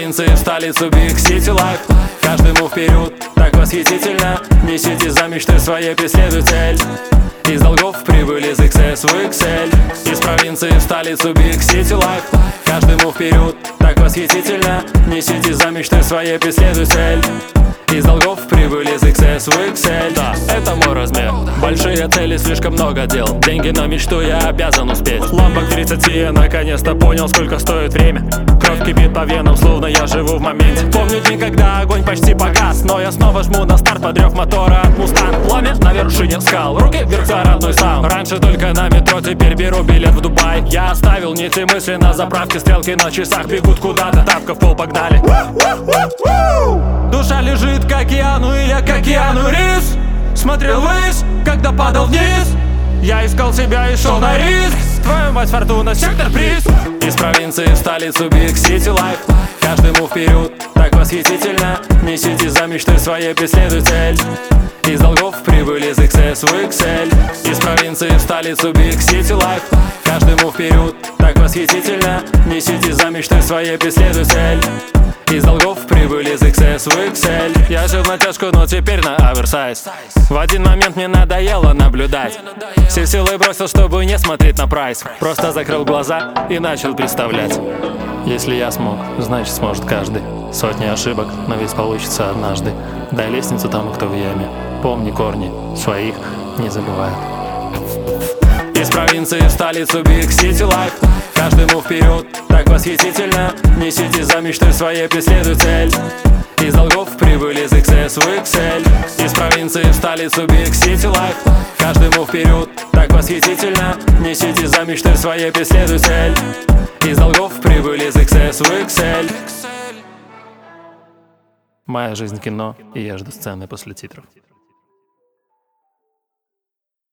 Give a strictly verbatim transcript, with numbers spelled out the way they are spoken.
провинции в столицу Big City Life. Каждому вперед, так восхитительно. Несите за мечты своей, преследуй цель. Из долгов прибыль, из икс эс в икс эль. Из провинции в столицу Big City Life. Каждому вперед, так восхитительно. Несите за мечты своей, преследуй цель. Из долгов прибыль, из икс эс в икс эль. Да, это мой размер. Большие цели, слишком много дел. Деньги на мечту я обязан успеть. Лампа к тридцати, я наконец-то понял, сколько стоит время. Кровь кипит по венам, словно я живу в моменте. Помню день, когда огонь почти погас, но я снова жму на старт под рев мотора от Мустанг. Пламя на вершине скал, руки вверх за родной саунд. Раньше только на метро, теперь беру билет в Дубай. Я оставил нити мысли на заправке, стрелки на часах бегут куда-то. Тапка в пол, погнали. Душа лежит к океану, и я к океану рис. Смотрел ввысь, когда падал вниз. Я искал себя и шел на риск. Твою мать, фортуна, сектор приз. Из провинции в столицу Big City Life. Каждому вперед, так восхитительно. Несите за мечты своей, преследуй цель. Из долгов прибыль, из икс эс в икс эль. Из провинции в столицу Big City Life. Каждому вперед, так восхитительно. Несите за мечты своей, преследуй цель. Из долгов прибыль, из икс эс в икс эль. Я жил на тяжку, но теперь на оверсайз. В один момент мне надоело наблюдать. Все силы бросил, чтобы не смотреть на прайс. Просто закрыл глаза и начал представлять. Если я смог, значит сможет каждый. Сотни ошибок, но ведь получится однажды. Дай лестницу тому, кто в яме. Помни корни, своих не забывают. Из провинции в столицу Big City Life. Каждому вперед, так восхитительно. Несите за мечты своей, преследуй цель. Из долгов прибыль, из икс эс в икс эль. Из провинции в столицу Big City Life. Каждому вперед, так восхитительно. Несите за мечты своей, преследуй цель. Из долгов прибыль, из икс эс в икс эль. Моя жизнь кино, и я жду сцены после титров.